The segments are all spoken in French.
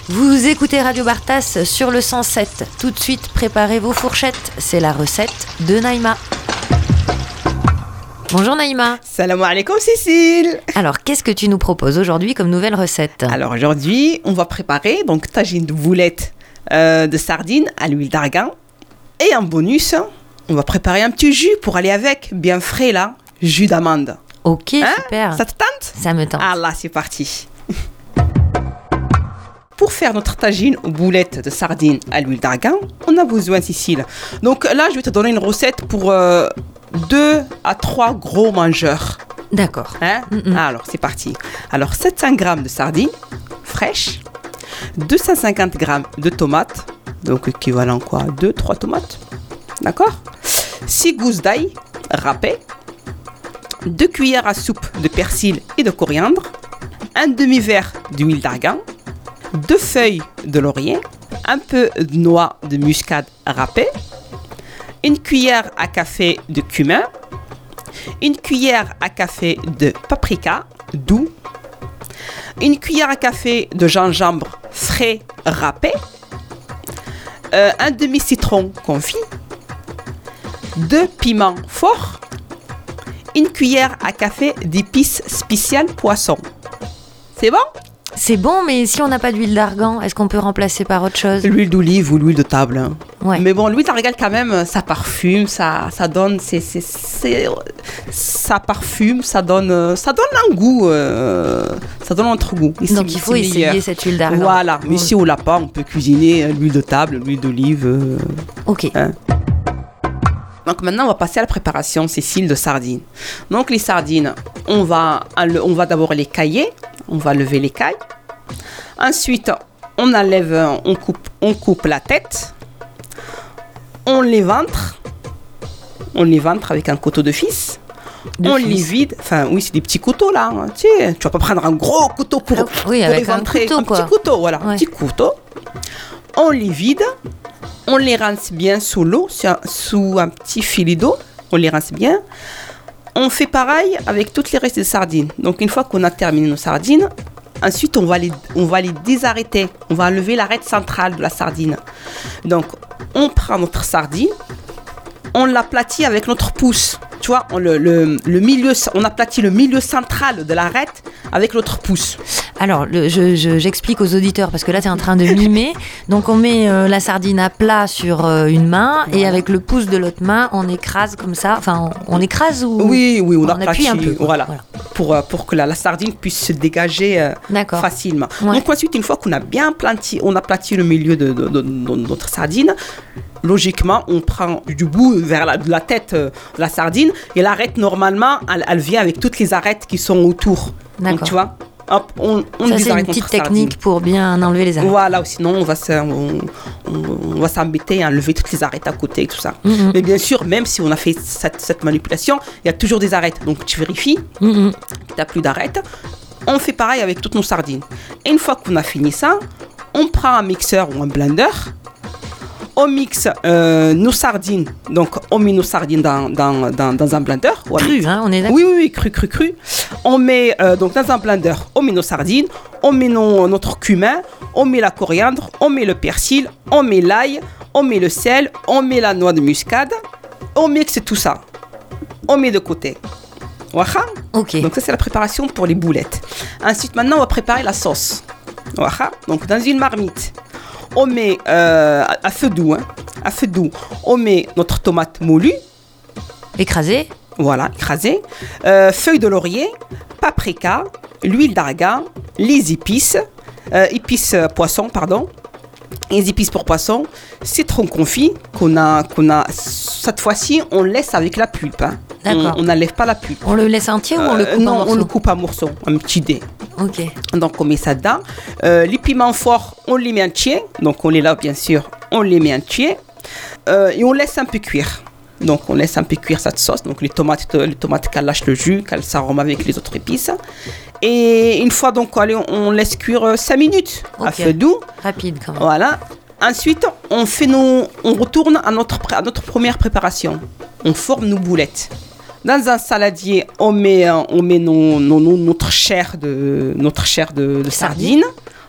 Vous écoutez Radio Bartas sur le 107. Tout de suite, préparez vos fourchettes. C'est la recette de Naïma. Bonjour Naïma. Salam alaikum Cécile. Alors, qu'est-ce que tu nous proposes aujourd'hui comme nouvelle recette ? Alors aujourd'hui, on va préparer donc tagine de boulettes de sardines à l'huile d'argan. Et en bonus, on va préparer un petit jus pour aller avec, bien frais là, jus d'amande. Ok, super. Ça te tente ? Ça me tente. Ah là, c'est parti. Pour faire notre tagine aux boulettes de sardines à l'huile d'argan, on a besoin, Cécile. Donc là, je vais te donner une recette pour 2 à 3 gros mangeurs. D'accord. Alors, c'est parti. Alors, 700 g de sardines fraîches, 250 g de tomates, donc équivalent quoi, 2-3 tomates. D'accord ? 6 gousses d'ail râpées, 2 cuillères à soupe de persil et de coriandre, un demi-verre d'huile d'argan, 2 feuilles de laurier, un peu de noix de muscade râpée, une cuillère à café de cumin, une cuillère à café de paprika doux, une cuillère à café de gingembre frais râpé, un demi-citron confit, 2 piments forts, une cuillère à café d'épices spéciales poisson. C'est bon ? C'est bon, mais si on n'a pas d'huile d'argan, est-ce qu'on peut remplacer par autre chose ? L'huile d'olive ou l'huile de table. Ouais. Mais bon, l'huile d'argan quand même, ça parfume, ça donne, ça parfume, ça donne un goût, ça donne un autre goût. Et donc il faut essayer cette huile d'argan. Voilà, mais si on l'a pas, on peut cuisiner l'huile de table, l'huile d'olive. Ok. Donc maintenant, on va passer à la préparation, Cécile, de sardines. Donc les sardines, on va d'abord les cailler. On va lever l'écaille. Ensuite, on enlève, on coupe la tête. On les ventre. On les ventre avec un couteau de fils. Les vide. Enfin, oui, c'est des petits couteaux là. Hein. Tu vas pas prendre un gros couteau pour avec les ventrer. Un petit couteau, voilà. Ouais. Un petit couteau. On les vide. On les rince bien sous l'eau, sous un petit filet d'eau. On les rince bien. On fait pareil avec toutes les restes de sardines. Donc, une fois qu'on a terminé nos sardines, ensuite, on va les désarrêter. On va enlever l'arête centrale de la sardine. Donc, on prend notre sardine, on l'aplatit avec notre pouce. Tu vois, on aplatit le milieu central de l'arête avec notre pouce. Alors, j'explique aux auditeurs, parce que là, tu es en train de mimer. Donc, on met la sardine à plat sur une main, et avec le pouce de l'autre main, on écrase comme ça. Enfin, on écrase ou... Oui, on appuie un peu. Voilà. Pour que la sardine puisse se dégager facilement. Ouais. Donc, ensuite, une fois qu'on a bien aplati le milieu de notre sardine, logiquement, on prend du bout vers la tête de la sardine, et l'arête, normalement, elle vient avec toutes les arêtes qui sont autour. D'accord. Donc, tu vois, hop, on ça, c'est une petite technique pour bien enlever les arêtes. Voilà, sinon on va s'embêter à enlever toutes les arêtes à côté et tout ça. Mais bien sûr, même si on a fait cette manipulation, il y a toujours des arêtes. Donc tu vérifies que tu n'as plus d'arêtes. On fait pareil avec toutes nos sardines. Et une fois qu'on a fini ça, on prend un mixeur ou un blender. On mixe nos sardines. Donc, on met nos sardines dans un blender. Cru, hein, on est d'accord ? Oui, cru. On met donc dans un blender, on met nos sardines, on met notre cumin, on met la coriandre, on met le persil, on met l'ail, on met le sel, on met la noix de muscade. On mixe tout ça. On met de côté. Voilà. Ok. Donc, ça, c'est la préparation pour les boulettes. Ensuite, maintenant, on va préparer la sauce. Voilà. Donc, dans une marmite, on met à feu doux, on met notre tomate moulue. Écrasée. Voilà, écrasée. Feuilles de laurier, paprika, l'huile d'argan, les épices, poisson, pardon. Les épices pour poisson, citron confit qu'on a. Cette fois-ci, on laisse avec la pulpe. Hein. D'accord. On n'enlève pas la pulpe. On le laisse entier ou on le coupe en morceaux ? Non, on le coupe en morceaux, un petit dé. Ok. Donc, on met ça dedans. Les piments forts, on les met entiers. Donc, on les lave, bien sûr. On les met entiers. Et on laisse un peu cuire. Donc, on laisse un peu cuire cette sauce. Donc, les tomates qu'elles lâchent le jus, qu'elles s'arôment avec les autres épices. Et une fois, donc, allez, on laisse cuire 5 minutes à feu doux. Rapide, quand même. Voilà. Ensuite, on retourne à notre première préparation. On forme nos boulettes. Dans un saladier, on met notre chair de sardine.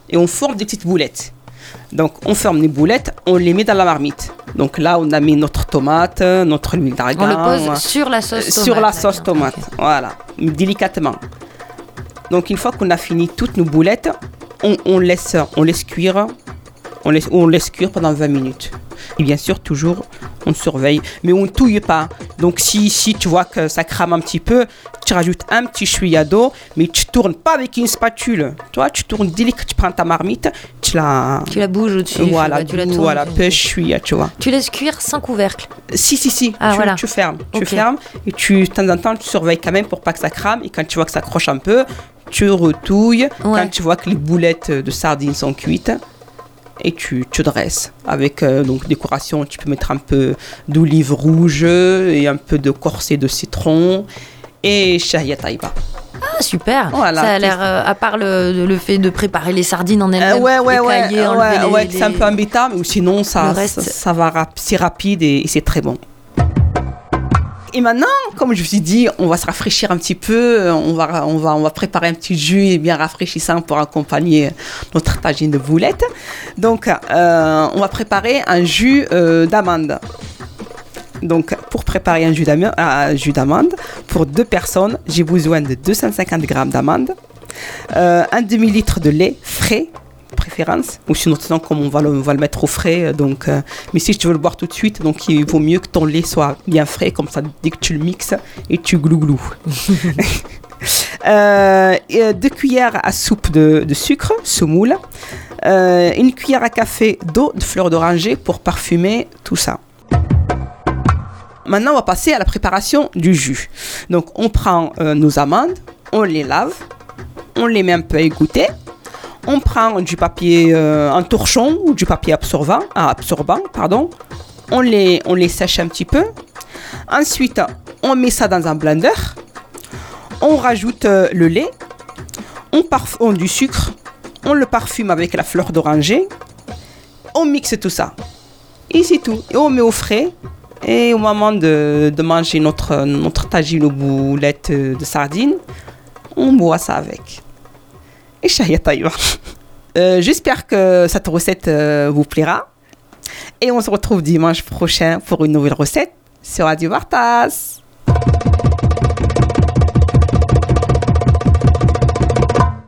et on forme des petites boulettes. Donc, on forme les boulettes, on les met dans la marmite. Donc là, on a mis notre tomate, notre huile d'argan. On le pose sur la sauce tomate. Sur la sauce tomate, voilà, délicatement. Donc, une fois qu'on a fini toutes nos boulettes, on laisse cuire. On laisse cuire pendant 20 minutes. Et bien sûr, toujours, on surveille. Mais on ne touille pas. Donc, si tu vois que ça crame un petit peu, tu rajoutes un petit chouïa d'eau, mais tu ne tournes pas avec une spatule. Tu vois, tu tournes délicat, tu prends ta marmite, tu la bouges au-dessus. Voilà, tu la tournes. Voilà, peu chouïa, tu vois. Tu laisses cuire sans couvercle. Si. Ah, voilà. Tu fermes. Okay. Tu fermes et de temps en temps, tu surveilles quand même pour pas que ça crame. Et quand tu vois que ça accroche un peu, tu retouilles. Ouais. Quand tu vois que les boulettes de sardines sont cuites, et tu dresses avec donc décoration. Tu peux mettre un peu d'olive rouge et un peu de corset de citron et shahia taïba. Ah super. Voilà, ça a l'air à part le fait de préparer les sardines en elles-mêmes, c'est un peu embêtant, mais sinon ça va, c'est rapide et c'est très bon. Et maintenant, comme je vous ai dit, on va se rafraîchir un petit peu. On va préparer un petit jus bien rafraîchissant pour accompagner notre tagine de boulettes. Donc, on va préparer un jus d'amande. Donc, pour préparer un jus d'amande, pour 2 personnes, j'ai besoin de 250 g d'amandes, un demi-litre de lait frais, préférence, ou sinon comme on va le mettre au frais, donc mais si tu veux le boire tout de suite, donc il vaut mieux que ton lait soit bien frais, comme ça dès que tu le mixes et tu glouglou. 2 cuillères à soupe de sucre semoule, 1 cuillère à café d'eau de fleur d'oranger pour parfumer tout ça. Maintenant on va passer à la préparation du jus. Donc on prend nos amandes, on les lave, on les met un peu à égoutter. On prend du papier en torchon ou du papier absorbant, on les sèche un petit peu. Ensuite, on met ça dans un blender. On rajoute le lait. On du sucre. On le parfume avec la fleur d'oranger. On mixe tout ça. Et c'est tout. Et on met au frais. Et au moment de manger notre tagine aux boulettes de sardines, on boit ça avec. Et shahia taïba. J'espère que cette recette vous plaira. Et on se retrouve dimanche prochain pour une nouvelle recette sur Radio Vartas.